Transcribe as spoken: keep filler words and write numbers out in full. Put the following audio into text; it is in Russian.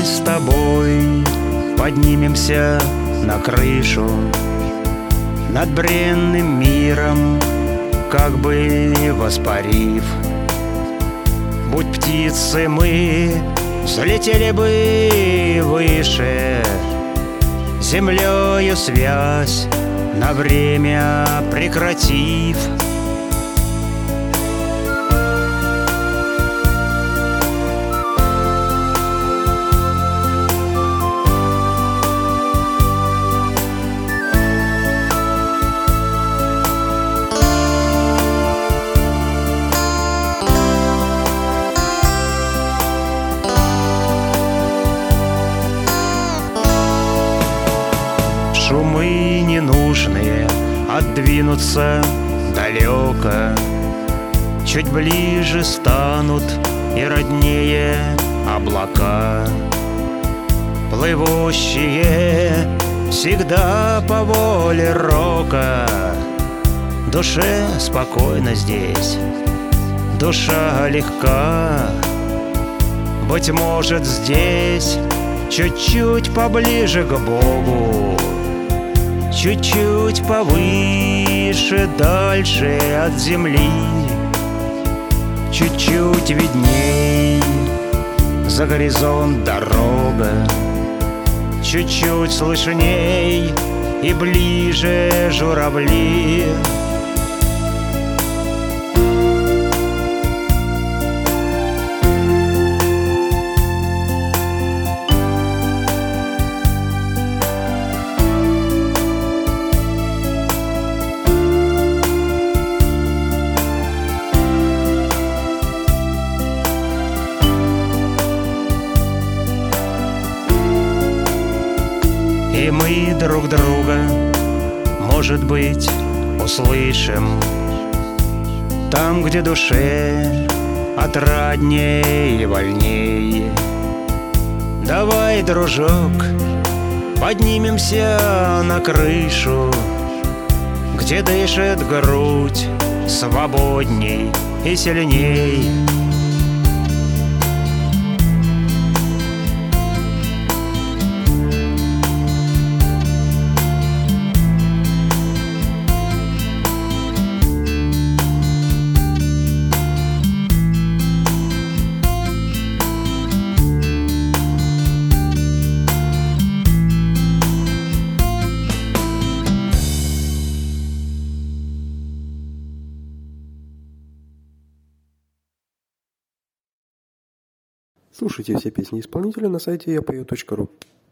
с тобой поднимемся на крышу над бренным миром, как бы воспарив. Будь птицы мы, взлетели бы выше, землею связь на время прекратив. Шумы ненужные отдвинутся далеко, чуть ближе станут и роднее облака, плывущие всегда по воле рока. Душе спокойно здесь, душа легка. Быть может, здесь чуть-чуть поближе к Богу, чуть-чуть повыше, дальше от земли, чуть-чуть видней за горизонт дорога, чуть-чуть слышней и ближе журавли. И мы друг друга, может быть, услышим там, где душе отрадней и вольней. Давай, дружок, поднимемся на крышу, где дышит грудь свободней и сильней. Слушайте все песни исполнителя на сайте я пою точка ру.